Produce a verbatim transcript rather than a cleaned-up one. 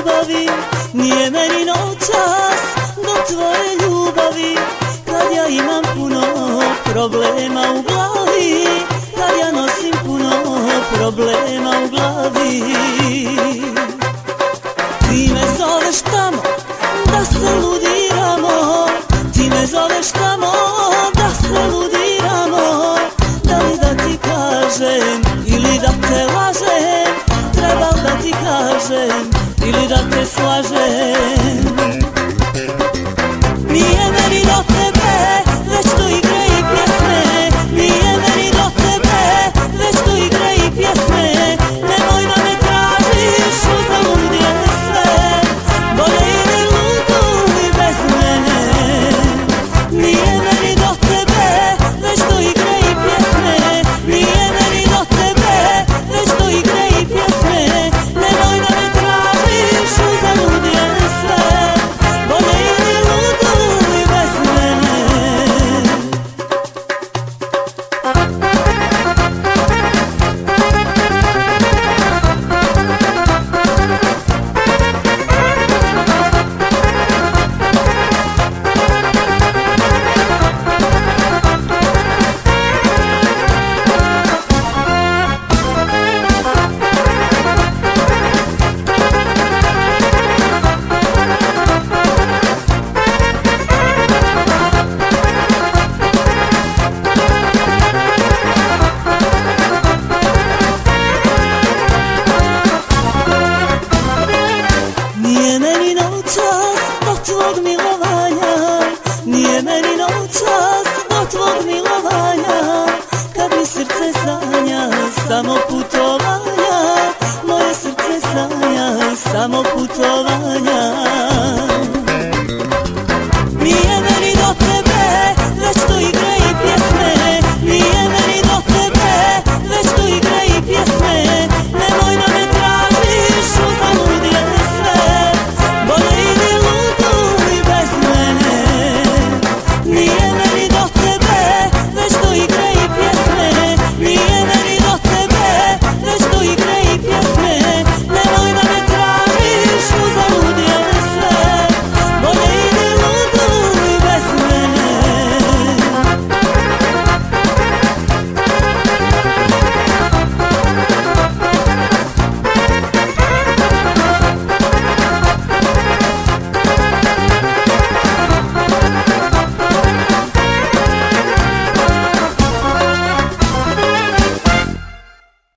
ljubavi, nije meni noćas do tvoje ljubavi. Kad ja imam puno problema u glavi, kad ja nosim puno problema u glavi. Ti me zoveš tamo da se ludiramo, ti me zoveš tamo da se ludiramo. Da li da ti kažem ili da te lažem, treba da ti kažem ili da te slažem. Nije meni do tebe, već do igre i pjesme. Nije meni do tebe, već do igre i pjesme. Nemoj da me tražiš, uzalud je sve, bolje ili luduj bez mene. Nije meni do tebe, već do igre i pjesme. Nije meni do tebe, već do igre i pjesme. Nemoj da me tražiš, uzalud je sve, bolje ili luduj bez mene. Nije meni noćas do tvog milovanja, nije meni noćas do tvog milovanja. Kad mi srce sanja samo putovanja.